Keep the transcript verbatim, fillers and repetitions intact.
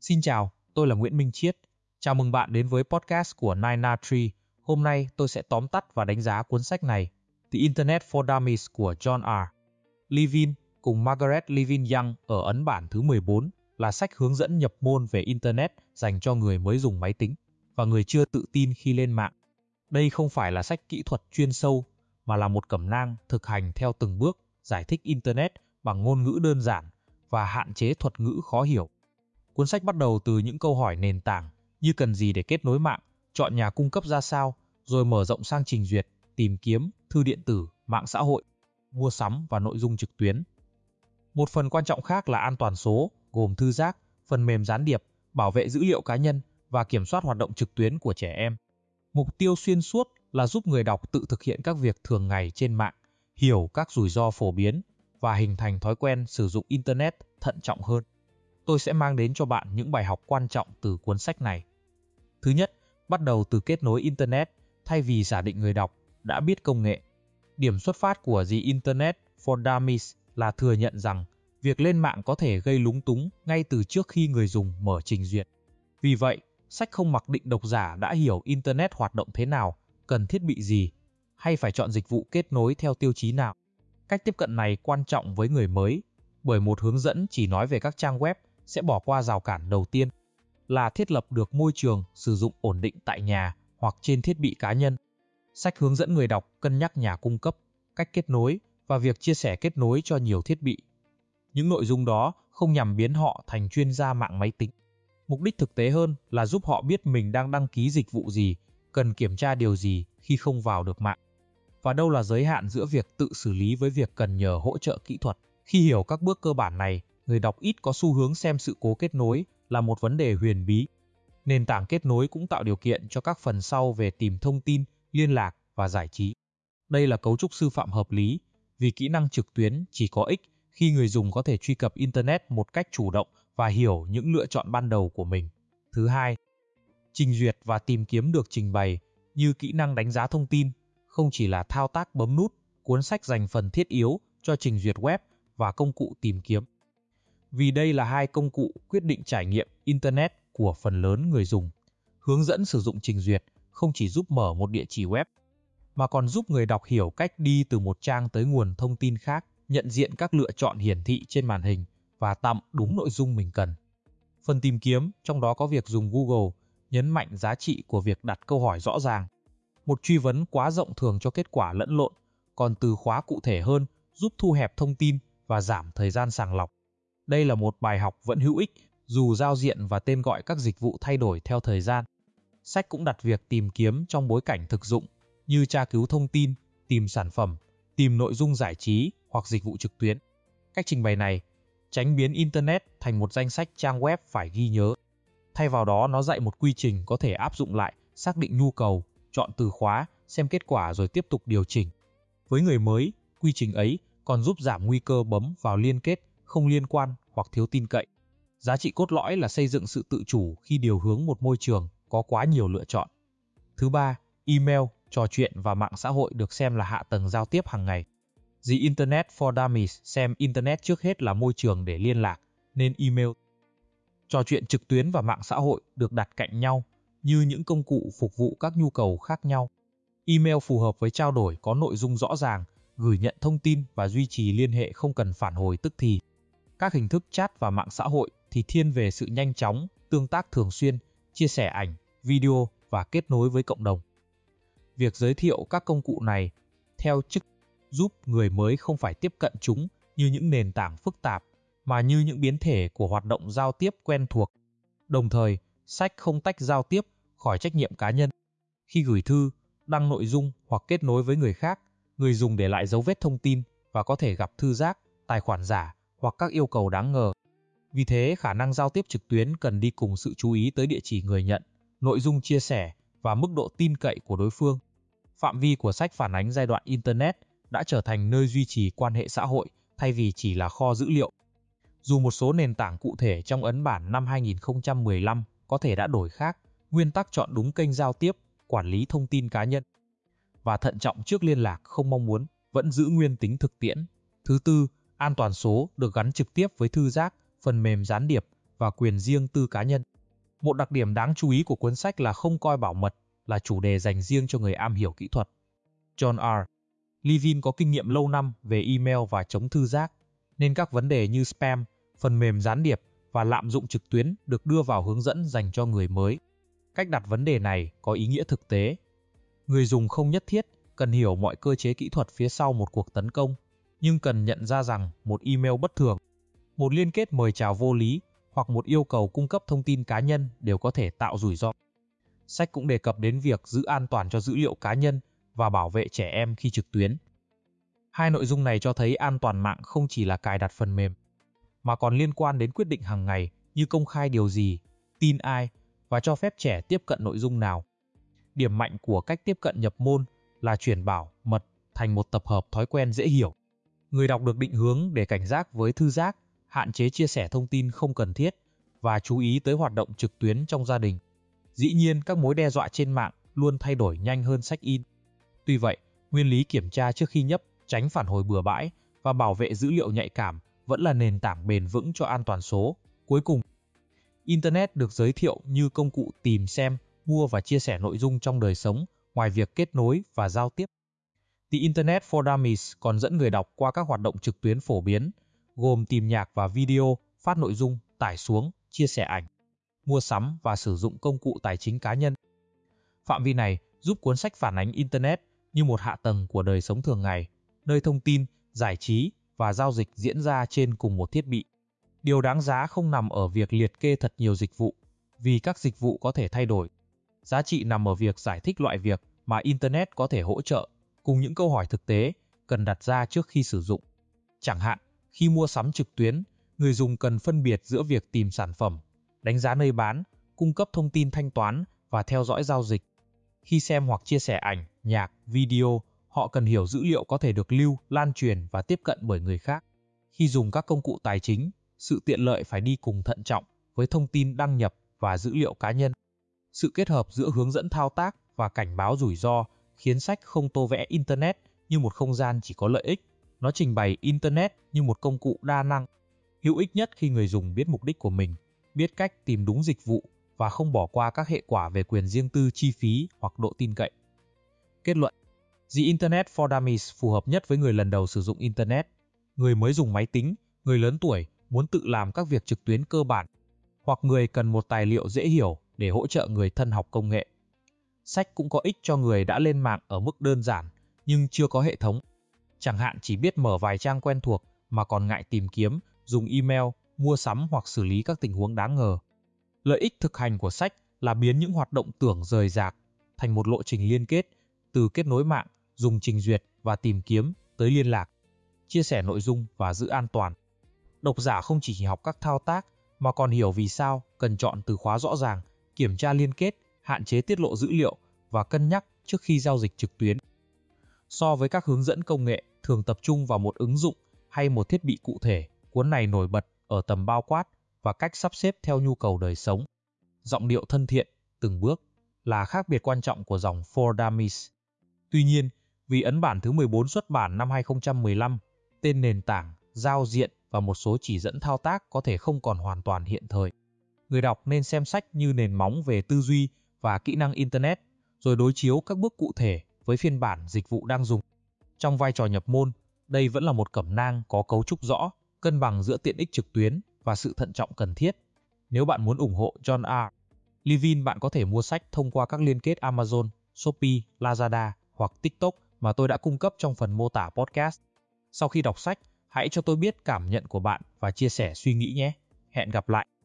Xin chào, tôi là Nguyễn Minh Chiết. Chào mừng bạn đến với podcast của Nine Na Tree. Hôm nay tôi sẽ tóm tắt và đánh giá cuốn sách này, The Internet for Dummies của John R. Levin cùng Margaret Levin Young ở ấn bản thứ mười bốn là sách hướng dẫn nhập môn về Internet dành cho người mới dùng máy tính và người chưa tự tin khi lên mạng. Đây không phải là sách kỹ thuật chuyên sâu, mà là một cẩm nang thực hành theo từng bước giải thích Internet bằng ngôn ngữ đơn giản và hạn chế thuật ngữ khó hiểu. Cuốn sách bắt đầu từ những câu hỏi nền tảng như cần gì để kết nối mạng, chọn nhà cung cấp ra sao, rồi mở rộng sang trình duyệt, tìm kiếm, thư điện tử, mạng xã hội, mua sắm và nội dung trực tuyến. Một phần quan trọng khác là an toàn số, gồm thư giác, phần mềm gián điệp, bảo vệ dữ liệu cá nhân và kiểm soát hoạt động trực tuyến của trẻ em. Mục tiêu xuyên suốt là giúp người đọc tự thực hiện các việc thường ngày trên mạng, hiểu các rủi ro phổ biến và hình thành thói quen sử dụng Internet thận trọng hơn. Tôi sẽ mang đến cho bạn những bài học quan trọng từ cuốn sách này. Thứ nhất, bắt đầu từ kết nối Internet thay vì giả định người đọc đã biết công nghệ. Điểm xuất phát của The Internet for Dummies là thừa nhận rằng việc lên mạng có thể gây lúng túng ngay từ trước khi người dùng mở trình duyệt. Vì vậy, sách không mặc định độc giả đã hiểu Internet hoạt động thế nào, cần thiết bị gì, hay phải chọn dịch vụ kết nối theo tiêu chí nào. Cách tiếp cận này quan trọng với người mới, bởi một hướng dẫn chỉ nói về các trang web sẽ bỏ qua rào cản đầu tiên là thiết lập được môi trường sử dụng ổn định tại nhà hoặc trên thiết bị cá nhân. Sách hướng dẫn người đọc cân nhắc nhà cung cấp, cách kết nối và việc chia sẻ kết nối cho nhiều thiết bị. Những nội dung đó không nhằm biến họ thành chuyên gia mạng máy tính. Mục đích thực tế hơn là giúp họ biết mình đang đăng ký dịch vụ gì, cần kiểm tra điều gì khi không vào được mạng, và đâu là giới hạn giữa việc tự xử lý với việc cần nhờ hỗ trợ kỹ thuật. Khi hiểu các bước cơ bản này, người đọc ít có xu hướng xem sự cố kết nối là một vấn đề huyền bí. Nền tảng kết nối cũng tạo điều kiện cho các phần sau về tìm thông tin, liên lạc và giải trí. Đây là cấu trúc sư phạm hợp lý, vì kỹ năng trực tuyến chỉ có ích khi người dùng có thể truy cập Internet một cách chủ động và hiểu những lựa chọn ban đầu của mình. Thứ hai, trình duyệt và tìm kiếm được trình bày như kỹ năng đánh giá thông tin, không chỉ là thao tác bấm nút. Cuốn sách dành phần thiết yếu cho trình duyệt web và công cụ tìm kiếm, vì đây là hai công cụ quyết định trải nghiệm Internet của phần lớn người dùng. Hướng dẫn sử dụng trình duyệt không chỉ giúp mở một địa chỉ web, mà còn giúp người đọc hiểu cách đi từ một trang tới nguồn thông tin khác, nhận diện các lựa chọn hiển thị trên màn hình và tạo đúng nội dung mình cần. Phần tìm kiếm, trong đó có việc dùng Google, nhấn mạnh giá trị của việc đặt câu hỏi rõ ràng. Một truy vấn quá rộng thường cho kết quả lẫn lộn, còn từ khóa cụ thể hơn giúp thu hẹp thông tin và giảm thời gian sàng lọc. Đây là một bài học vẫn hữu ích dù giao diện và tên gọi các dịch vụ thay đổi theo thời gian. Sách cũng đặt việc tìm kiếm trong bối cảnh thực dụng như tra cứu thông tin, tìm sản phẩm, tìm nội dung giải trí hoặc dịch vụ trực tuyến. Cách trình bày này tránh biến Internet thành một danh sách trang web phải ghi nhớ. Thay vào đó, nó dạy một quy trình có thể áp dụng lại, xác định nhu cầu, chọn từ khóa, xem kết quả rồi tiếp tục điều chỉnh. Với người mới, quy trình ấy còn giúp giảm nguy cơ bấm vào liên kết không liên quan hoặc thiếu tin cậy. Giá trị cốt lõi là xây dựng sự tự chủ khi điều hướng một môi trường có quá nhiều lựa chọn. Thứ ba, email, trò chuyện và mạng xã hội được xem là hạ tầng giao tiếp hàng ngày. The Internet for Dummies xem Internet trước hết là môi trường để liên lạc, nên email. Trò chuyện trực tuyến và mạng xã hội được đặt cạnh nhau như những công cụ phục vụ các nhu cầu khác nhau. Email phù hợp với trao đổi có nội dung rõ ràng, gửi nhận thông tin và duy trì liên hệ không cần phản hồi tức thì. Các hình thức chat và mạng xã hội thì thiên về sự nhanh chóng, tương tác thường xuyên, chia sẻ ảnh, video và kết nối với cộng đồng. Việc giới thiệu các công cụ này theo chức giúp người mới không phải tiếp cận chúng như những nền tảng phức tạp, mà như những biến thể của hoạt động giao tiếp quen thuộc. Đồng thời, sách không tách giao tiếp khỏi trách nhiệm cá nhân. Khi gửi thư, đăng nội dung hoặc kết nối với người khác, người dùng để lại dấu vết thông tin và có thể gặp thư giác, tài khoản giả hoặc các yêu cầu đáng ngờ. Vì thế, khả năng giao tiếp trực tuyến cần đi cùng sự chú ý tới địa chỉ người nhận, nội dung chia sẻ và mức độ tin cậy của đối phương. Phạm vi của sách phản ánh giai đoạn Internet đã trở thành nơi duy trì quan hệ xã hội thay vì chỉ là kho dữ liệu. Dù một số nền tảng cụ thể trong ấn bản năm hai nghìn không trăm mười lăm có thể đã đổi khác, nguyên tắc chọn đúng kênh giao tiếp, quản lý thông tin cá nhân và thận trọng trước liên lạc không mong muốn vẫn giữ nguyên tính thực tiễn. Thứ tư, an toàn số được gắn trực tiếp với thư giác, phần mềm gián điệp và quyền riêng tư cá nhân. Một đặc điểm đáng chú ý của cuốn sách là không coi bảo mật là chủ đề dành riêng cho người am hiểu kỹ thuật. John R. Levin có kinh nghiệm lâu năm về email và chống thư giác, nên các vấn đề như spam, phần mềm gián điệp và lạm dụng trực tuyến được đưa vào hướng dẫn dành cho người mới. Cách đặt vấn đề này có ý nghĩa thực tế. Người dùng không nhất thiết cần hiểu mọi cơ chế kỹ thuật phía sau một cuộc tấn công, nhưng cần nhận ra rằng một email bất thường, một liên kết mời chào vô lý hoặc một yêu cầu cung cấp thông tin cá nhân đều có thể tạo rủi ro. Sách cũng đề cập đến việc giữ an toàn cho dữ liệu cá nhân và bảo vệ trẻ em khi trực tuyến. Hai nội dung này cho thấy an toàn mạng không chỉ là cài đặt phần mềm, mà còn liên quan đến quyết định hàng ngày như công khai điều gì, tin ai và cho phép trẻ tiếp cận nội dung nào. Điểm mạnh của cách tiếp cận nhập môn là chuyển bảo mật thành một tập hợp thói quen dễ hiểu. Người đọc được định hướng để cảnh giác với thư giác, hạn chế chia sẻ thông tin không cần thiết và chú ý tới hoạt động trực tuyến trong gia đình. Dĩ nhiên, các mối đe dọa trên mạng luôn thay đổi nhanh hơn sách in. Tuy vậy, nguyên lý kiểm tra trước khi nhấp, tránh phản hồi bừa bãi và bảo vệ dữ liệu nhạy cảm vẫn là nền tảng bền vững cho an toàn số. Cuối cùng, Internet được giới thiệu như công cụ tìm xem, mua và chia sẻ nội dung trong đời sống ngoài việc kết nối và giao tiếp. The Internet for Dummies còn dẫn người đọc qua các hoạt động trực tuyến phổ biến, gồm tìm nhạc và video, phát nội dung, tải xuống, chia sẻ ảnh, mua sắm và sử dụng công cụ tài chính cá nhân. Phạm vi này giúp cuốn sách phản ánh Internet như một hạ tầng của đời sống thường ngày, nơi thông tin, giải trí và giao dịch diễn ra trên cùng một thiết bị. Điều đáng giá không nằm ở việc liệt kê thật nhiều dịch vụ, vì các dịch vụ có thể thay đổi. Giá trị nằm ở việc giải thích loại việc mà Internet có thể hỗ trợ, cùng những câu hỏi thực tế cần đặt ra trước khi sử dụng. Chẳng hạn, khi mua sắm trực tuyến, người dùng cần phân biệt giữa việc tìm sản phẩm, đánh giá nơi bán, cung cấp thông tin thanh toán và theo dõi giao dịch. Khi xem hoặc chia sẻ ảnh, nhạc, video, họ cần hiểu dữ liệu có thể được lưu, lan truyền và tiếp cận bởi người khác. Khi dùng các công cụ tài chính, sự tiện lợi phải đi cùng thận trọng với thông tin đăng nhập và dữ liệu cá nhân. Sự kết hợp giữa hướng dẫn thao tác và cảnh báo rủi ro khiến sách không tô vẽ Internet như một không gian chỉ có lợi ích. Nó trình bày Internet như một công cụ đa năng, hữu ích nhất khi người dùng biết mục đích của mình, biết cách tìm đúng dịch vụ và không bỏ qua các hệ quả về quyền riêng tư, chi phí hoặc độ tin cậy. Kết luận: The Internet for Dummies phù hợp nhất với người lần đầu sử dụng Internet, người mới dùng máy tính, người lớn tuổi muốn tự làm các việc trực tuyến cơ bản, hoặc người cần một tài liệu dễ hiểu để hỗ trợ người thân học công nghệ. Sách cũng có ích cho người đã lên mạng ở mức đơn giản nhưng chưa có hệ thống, chẳng hạn chỉ biết mở vài trang quen thuộc mà còn ngại tìm kiếm, dùng email, mua sắm hoặc xử lý các tình huống đáng ngờ. Lợi ích thực hành của sách là biến những hoạt động tưởng rời rạc thành một lộ trình liên kết, từ kết nối mạng, dùng trình duyệt và tìm kiếm tới liên lạc, chia sẻ nội dung và giữ an toàn. Độc giả không chỉ học các thao tác mà còn hiểu vì sao cần chọn từ khóa rõ ràng, kiểm tra liên kết, hạn chế tiết lộ dữ liệu và cân nhắc trước khi giao dịch trực tuyến. So với các hướng dẫn công nghệ thường tập trung vào một ứng dụng hay một thiết bị cụ thể, cuốn này nổi bật ở tầm bao quát và cách sắp xếp theo nhu cầu đời sống. Giọng điệu thân thiện, từng bước là khác biệt quan trọng của dòng For Dummies. Tuy nhiên, vì ấn bản thứ mười bốn xuất bản năm hai không một năm, tên nền tảng, giao diện và một số chỉ dẫn thao tác có thể không còn hoàn toàn hiện thời. Người đọc nên xem sách như nền móng về tư duy và kỹ năng Internet, rồi đối chiếu các bước cụ thể với phiên bản dịch vụ đang dùng. Trong vai trò nhập môn, đây vẫn là một cẩm nang có cấu trúc rõ, cân bằng giữa tiện ích trực tuyến và sự thận trọng cần thiết. Nếu bạn muốn ủng hộ John R. Levin, bạn có thể mua sách thông qua các liên kết Amazon, Shopee, Lazada hoặc TikTok mà tôi đã cung cấp trong phần mô tả podcast. Sau khi đọc sách, hãy cho tôi biết cảm nhận của bạn và chia sẻ suy nghĩ nhé. Hẹn gặp lại!